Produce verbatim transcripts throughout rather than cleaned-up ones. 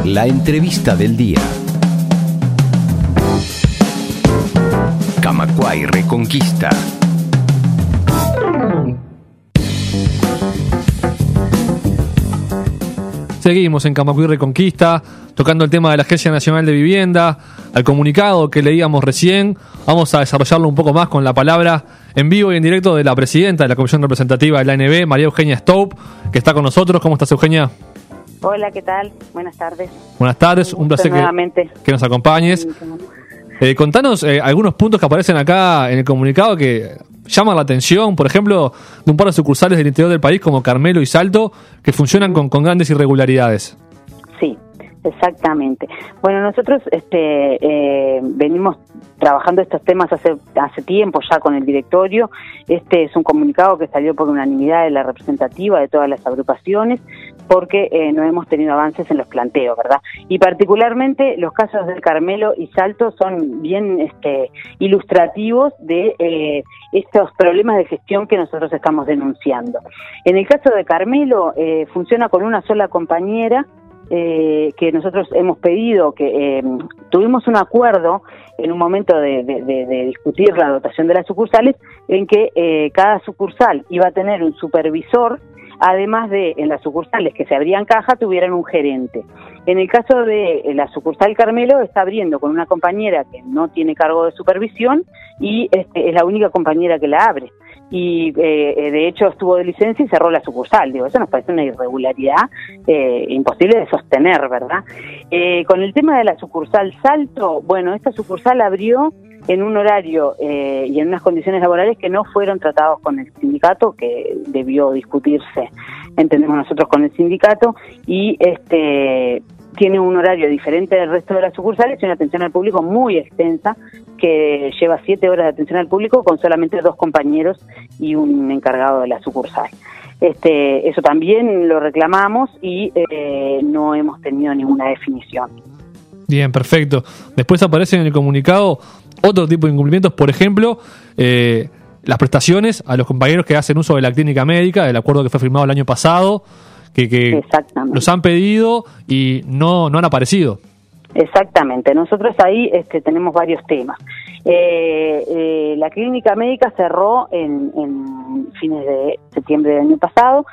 La entrevista del día. Camacuay Reconquista. Seguimos en Camacuay Reconquista, tocando el tema de la Agencia Nacional de Vivienda, al comunicado que leíamos recién. Vamos a desarrollarlo un poco más con la palabra en vivo y en directo de la presidenta de la Comisión Representativa de la A N B, María Eugenia Stoup, que está con nosotros. ¿Cómo estás, Eugenia? Hola, ¿qué tal? Buenas tardes. Buenas tardes, un placer que, que nos acompañes. Eh, contanos eh, algunos puntos que aparecen acá en el comunicado que llaman la atención, por ejemplo, de un par de sucursales del interior del país como Carmelo y Salto, que funcionan con, con grandes irregularidades. Sí, exactamente. Bueno, nosotros este, eh, venimos trabajando estos temas hace hace tiempo ya con el directorio. Este es un comunicado que salió por unanimidad de la representativa de todas las agrupaciones, porque eh, no hemos tenido avances en los planteos, ¿verdad? Y particularmente los casos del Carmelo y Salto son bien este, ilustrativos de eh, estos problemas de gestión que nosotros estamos denunciando. En el caso de Carmelo, eh, funciona con una sola compañera, eh, que nosotros hemos pedido, que eh, tuvimos un acuerdo en un momento de, de, de, de discutir la dotación de las sucursales, en que eh, cada sucursal iba a tener un supervisor, además de en las sucursales que se abrían caja tuvieran un gerente. En el caso de la sucursal Carmelo está abriendo con una compañera que no tiene cargo de supervisión y este, es la única compañera que la abre. Y eh, de hecho estuvo de licencia y cerró la sucursal. Digo, eso nos parece una irregularidad eh, imposible de sostener, ¿verdad? Eh, con el tema de la sucursal Salto, bueno, esta sucursal abrió en un horario eh, y en unas condiciones laborales que no fueron tratados con el sindicato, que debió discutirse, entendemos nosotros, con el sindicato, y este tiene un horario diferente del resto de las sucursales y una atención al público muy extensa, que lleva siete horas de atención al público con solamente dos compañeros y un encargado de la sucursal. Este, eso también lo reclamamos y eh, no hemos tenido ninguna definición. Bien, perfecto. Después aparecen en el comunicado otro tipo de incumplimientos, por ejemplo, eh, las prestaciones a los compañeros que hacen uso de la clínica médica, del acuerdo que fue firmado el año pasado, que, que los han pedido y no, no han aparecido. Exactamente, nosotros ahí este, tenemos varios temas. Eh, eh, la clínica médica cerró en, en fines de septiembre del año pasado,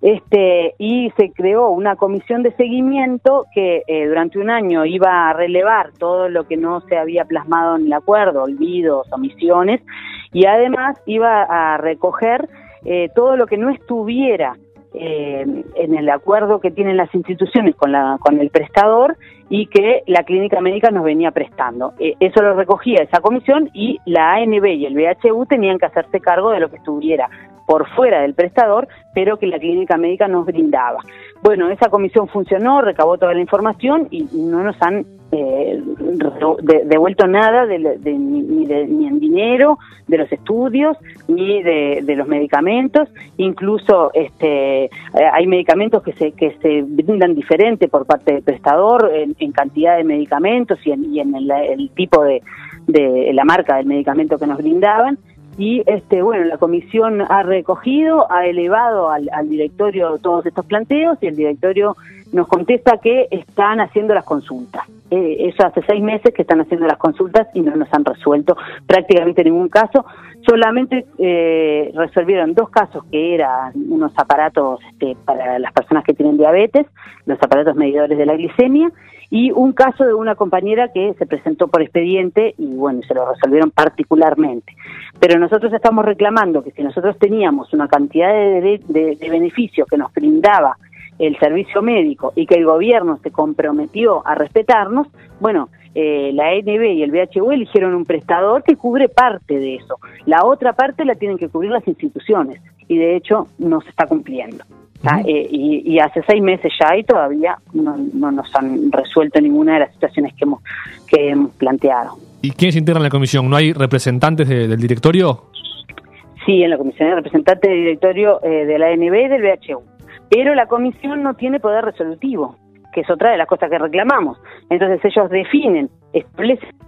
este y se creó una comisión de seguimiento que eh, durante un año iba a relevar todo lo que no se había plasmado en el acuerdo, olvidos, omisiones, y además iba a recoger eh, todo lo que no estuviera Eh, en el acuerdo que tienen las instituciones con la con el prestador y que la clínica médica nos venía prestando. Eh, eso lo recogía esa comisión y la A N B y el B H U tenían que hacerse cargo de lo que estuviera por fuera del prestador, pero que la clínica médica nos brindaba. Bueno, esa comisión funcionó, recabó toda la información y no nos han eh, de, devuelto nada, de, de, ni, de, ni en dinero, de los estudios, ni de, de los medicamentos. Incluso este, hay medicamentos que se que se brindan diferente por parte del prestador en, en cantidad de medicamentos y en, y en el, el tipo de, de la marca del medicamento que nos brindaban. Y este bueno, la comisión ha recogido, ha elevado al, al directorio todos estos planteos y el directorio nos contesta que están haciendo las consultas. Eh, eso hace seis meses que están haciendo las consultas y no nos han resuelto prácticamente ningún caso. Solamente eh, resolvieron dos casos que eran unos aparatos este, para las personas que tienen diabetes, los aparatos medidores de la glicemia, y un caso de una compañera que se presentó por expediente y bueno, se lo resolvieron particularmente. Pero nosotros estamos reclamando que si nosotros teníamos una cantidad de, de, de beneficios que nos brindaba el servicio médico y que el gobierno se comprometió a respetarnos, bueno, eh, la A N B y el B H U eligieron un prestador que cubre parte de eso. La otra parte la tienen que cubrir las instituciones y de hecho no se está cumpliendo. Uh-huh. eh, y, y hace seis meses ya y todavía no, no nos han resuelto ninguna de las situaciones que hemos, que hemos planteado. ¿Y quiénes integran la comisión? ¿No hay representantes de, del directorio? Sí, en la comisión hay representantes del directorio eh, de la A N B y del B H U, pero la comisión no tiene poder resolutivo, que es otra de las cosas que reclamamos. Entonces ellos definen, establecen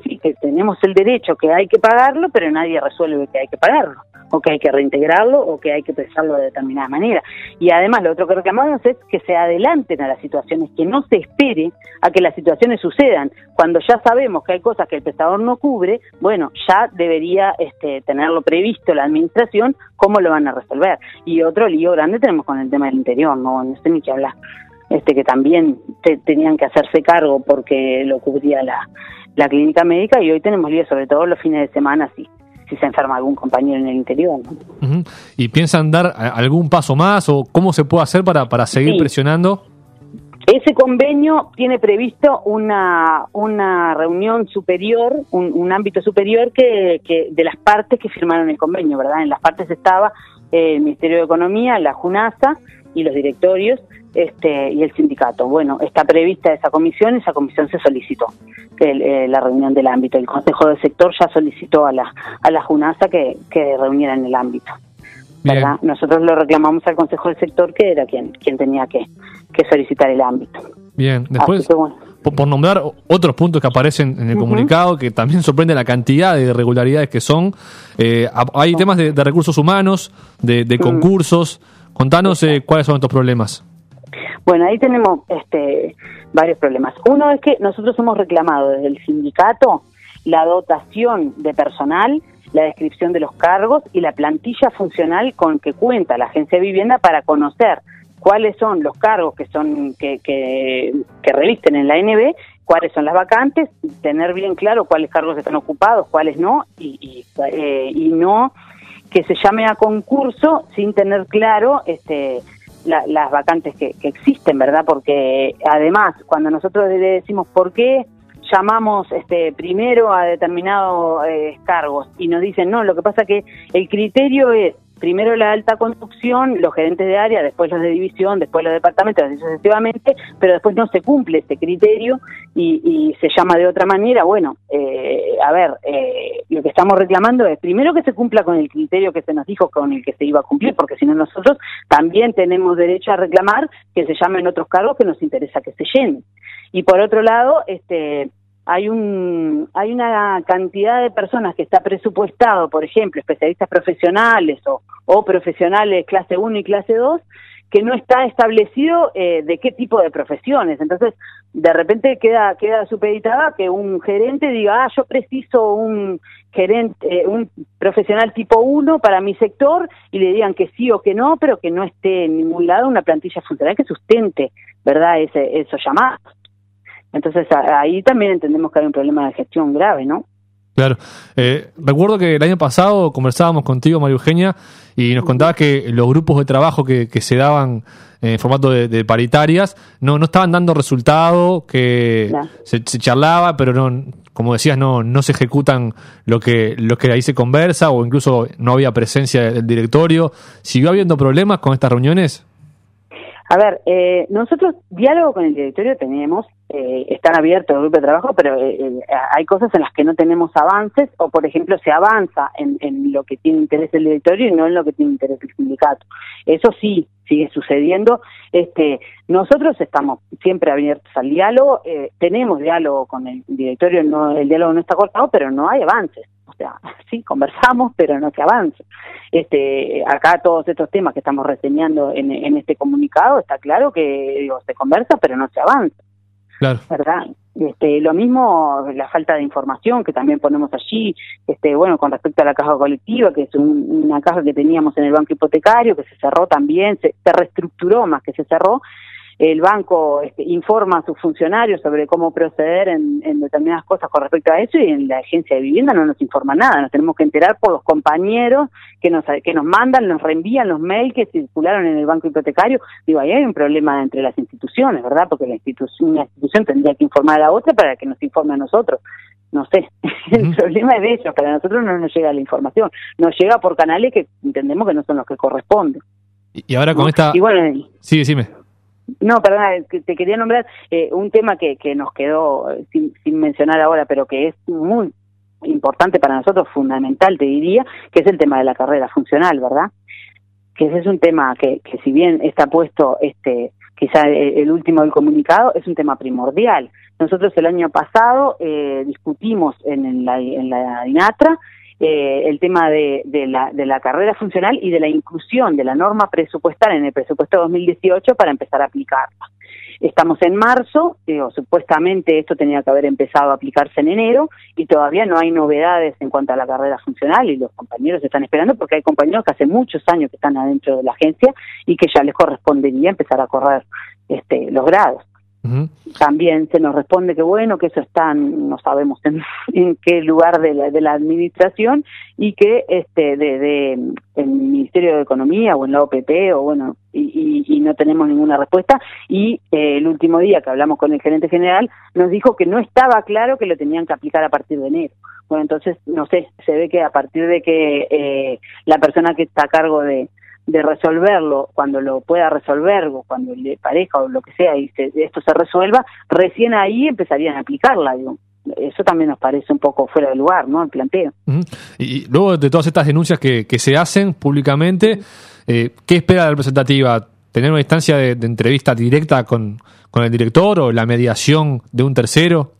sí, que tenemos el derecho, que hay que pagarlo, pero nadie resuelve que hay que pagarlo, o que hay que reintegrarlo, o que hay que prestarlo de determinada manera. Y además lo otro que reclamamos es que se adelanten a las situaciones, que no se espere a que las situaciones sucedan. Cuando ya sabemos que hay cosas que el prestador no cubre, bueno, ya debería este, tenerlo previsto la administración, cómo lo van a resolver. Y otro lío grande tenemos con el tema del interior, no, no sé ni qué hablar. Este, que también te, tenían que hacerse cargo porque lo cubría la, la clínica médica, y hoy tenemos lío, sobre todo los fines de semana, si, si se enferma algún compañero en el interior, ¿no? Uh-huh. ¿Y piensan dar algún paso más o cómo se puede hacer para, para seguir sí. presionando? Ese convenio tiene previsto una una reunión superior, un, un ámbito superior que, que de las partes que firmaron el convenio, ¿verdad? En las partes estaba eh, el Ministerio de Economía, la JUNASA y los directorios, este y el sindicato. Bueno, está prevista esa comisión, esa comisión se solicitó, que eh, la reunión del ámbito. El Consejo del Sector ya solicitó a la a la JUNASA que, que reuniera en el ámbito. ¿Verdad? Nosotros lo reclamamos al Consejo del Sector, que era quien quien tenía que, que solicitar el ámbito. Bien, después, que, bueno. por, por nombrar otros puntos que aparecen en el uh-huh. comunicado, que también sorprende la cantidad de irregularidades que son, eh, hay uh-huh. temas de, de recursos humanos, de, de uh-huh. concursos. Contanos eh, cuáles son estos problemas. Bueno, ahí tenemos este varios problemas. Uno es que nosotros hemos reclamado desde el sindicato la dotación de personal, la descripción de los cargos y la plantilla funcional con que cuenta la Agencia de Vivienda para conocer cuáles son los cargos que son que, que, que revisten en la A N B, cuáles son las vacantes, tener bien claro cuáles cargos están ocupados, cuáles no, y, y, eh, y no que se llame a concurso sin tener claro este la, las vacantes que, que existen, ¿verdad? Porque además, cuando nosotros le decimos por qué llamamos este primero a determinados eh, cargos y nos dicen, no, lo que pasa que el criterio es primero la alta conducción, los gerentes de área, después los de división, después los departamentos, así sucesivamente, pero después no se cumple este criterio y, y se llama de otra manera. Bueno, eh, a ver, eh, lo que estamos reclamando es primero que se cumpla con el criterio que se nos dijo con el que se iba a cumplir, porque si no nosotros también tenemos derecho a reclamar que se llamen otros cargos que nos interesa que se llenen. Y por otro lado, este hay un hay una cantidad de personas que está presupuestado, por ejemplo, especialistas profesionales o, o profesionales clase uno y clase dos, que no está establecido eh, de qué tipo de profesiones. Entonces, de repente queda queda supeditada que un gerente diga, ah, yo preciso un gerente, eh, un profesional tipo uno para mi sector, y le digan que sí o que no, pero que no esté en ningún lado una plantilla funcional que sustente, ¿verdad?, ese esos llamados. Entonces ahí también entendemos que hay un problema de gestión grave, ¿no? Claro. Eh, recuerdo que el año pasado conversábamos contigo, María Eugenia, y nos contabas que los grupos de trabajo que, que se daban en formato de, de paritarias no no estaban dando resultado, que no. se, se charlaba, pero no, como decías, no no se ejecutan lo que lo que ahí se conversa, o incluso no había presencia del directorio. ¿Siguió habiendo problemas con estas reuniones? A ver, eh, nosotros diálogo con el directorio tenemos, eh, están abiertos el grupo de trabajo, pero eh, eh, hay cosas en las que no tenemos avances, o por ejemplo se avanza en, en lo que tiene interés el directorio y no en lo que tiene interés el sindicato. Eso sí, sigue sucediendo. Este, nosotros estamos siempre abiertos al diálogo, eh, tenemos diálogo con el directorio, no, el diálogo no está cortado, pero no hay avances. O sea, sí, conversamos, pero no se avanza. Este, acá todos estos temas que estamos reseñando en, en este comunicado, está claro que digo, se conversa, pero no se avanza. Claro. ¿Verdad? Este, lo mismo la falta de información que también ponemos allí, este, bueno, con respecto a la caja colectiva, que es un, una caja que teníamos en el banco hipotecario, que se cerró también, se, se reestructuró más que se cerró. El banco este, informa a sus funcionarios sobre cómo proceder en, en determinadas cosas con respecto a eso, y en la agencia de vivienda no nos informa nada. Nos tenemos que enterar por los compañeros que nos que nos mandan, nos reenvían los mails que circularon en el banco hipotecario. Digo, ahí hay un problema entre las instituciones, ¿verdad? Porque la institución, una institución tendría que informar a la otra para que nos informe a nosotros. No sé, el uh-huh. problema es de ellos, pero a nosotros no nos llega la información. Nos llega por canales que entendemos que no son los que corresponden. Y ahora con ¿no? esta... Y bueno, sí, decime. No, perdona, te quería nombrar eh, un tema que, que nos quedó sin, sin mencionar ahora, pero que es muy importante para nosotros, fundamental, te diría, que es el tema de la carrera funcional, ¿verdad? Que ese es un tema que, que si bien está puesto este quizá el último del comunicado, es un tema primordial. Nosotros el año pasado eh, discutimos en la, en la INATRA eh, el tema de, de, la, de la carrera funcional y de la inclusión de la norma presupuestaria en el presupuesto dos mil dieciocho para empezar a aplicarla. Estamos en marzo, digo, supuestamente esto tenía que haber empezado a aplicarse en enero y todavía no hay novedades en cuanto a la carrera funcional y los compañeros están esperando porque hay compañeros que hace muchos años que están adentro de la agencia y que ya les correspondería empezar a correr este, los grados. Uh-huh. También se nos responde que bueno, que eso está, no sabemos en, en qué lugar de la, de la administración y que este de, de el Ministerio de Economía o en la O P P o bueno y, y, y no tenemos ninguna respuesta y eh, el último día que hablamos con el gerente general nos dijo que no estaba claro que lo tenían que aplicar a partir de enero. Bueno, entonces no sé, se ve que a partir de que eh, la persona que está a cargo de de resolverlo, cuando lo pueda resolver o cuando le parezca o lo que sea y se, esto se resuelva, recién ahí empezarían a aplicarla, digo. Eso también nos parece un poco fuera de lugar, ¿no? El planteo. Uh-huh. Y luego de todas estas denuncias que, que se hacen públicamente, eh, ¿qué espera la representativa? ¿Tener una instancia de, de entrevista directa con, con el director o la mediación de un tercero?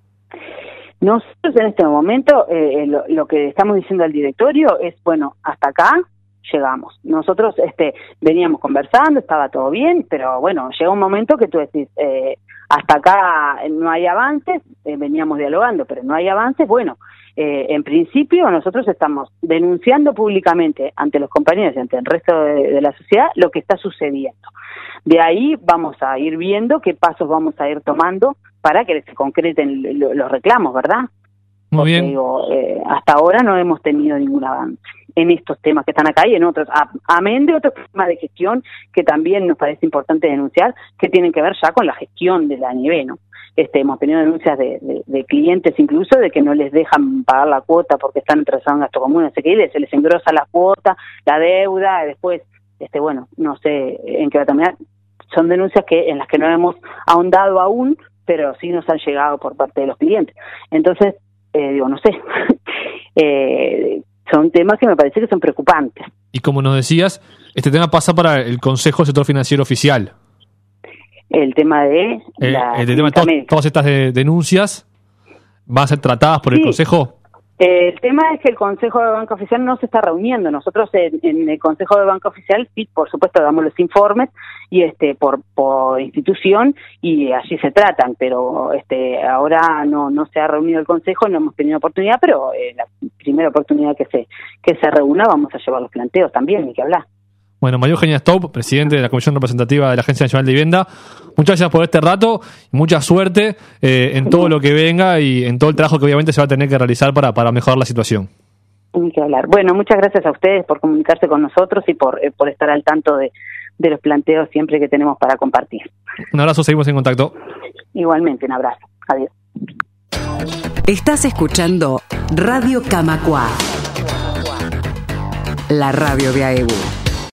Nosotros en este momento eh, lo, lo que estamos diciendo al directorio es, bueno, hasta acá llegamos. Nosotros este veníamos conversando, estaba todo bien, pero bueno, llega un momento que tú decís, eh, hasta acá no hay avances, eh, veníamos dialogando, pero no hay avances, bueno, eh, en principio nosotros estamos denunciando públicamente ante los compañeros y ante el resto de, de la sociedad lo que está sucediendo. De ahí vamos a ir viendo qué pasos vamos a ir tomando para que se concreten los reclamos, ¿verdad? Muy Porque, bien. Digo, eh, hasta ahora no hemos tenido ningún avance en estos temas que están acá y en otros, a, amén de otros temas de gestión que también nos parece importante denunciar, que tienen que ver ya con la gestión de la N I B, ¿no? Este, hemos tenido denuncias de, de, de clientes incluso de que no les dejan pagar la cuota porque están atrasados en gasto común, así que se les engrosa la cuota, la deuda, y después, este, bueno, no sé en qué va a terminar. Son denuncias que en las que no hemos ahondado aún, pero sí nos han llegado por parte de los clientes. Entonces, eh, digo, no sé, eh, son temas que me parece que son preocupantes. Y como nos decías, este tema pasa para el Consejo del Sector Financiero Oficial. El tema de... Eh, la el tema de to- todas estas de, denuncias van a ser tratadas por sí. el Consejo. Eh, el tema es que el Consejo de Banca Oficial no se está reuniendo. Nosotros en, en el Consejo de Banca Oficial, sí, por supuesto, damos los informes y este por por institución y allí se tratan, pero este ahora no no se ha reunido el Consejo, no hemos tenido oportunidad, pero eh, la primera oportunidad que se que se reúna vamos a llevar los planteos también, ni que hablar. Bueno, María Eugenia Staub, presidente de la Comisión Representativa de la Agencia Nacional de Vivienda, muchas gracias por este rato y mucha suerte eh, en todo lo que venga y en todo el trabajo que obviamente se va a tener que realizar para, para mejorar la situación. Ni que hablar. Bueno, muchas gracias a ustedes por comunicarse con nosotros y por, eh, por estar al tanto de, de los planteos siempre que tenemos para compartir. Un abrazo, seguimos en contacto. Igualmente, un abrazo. Adiós. Estás escuchando Radio Camacua, la radio de A E B U.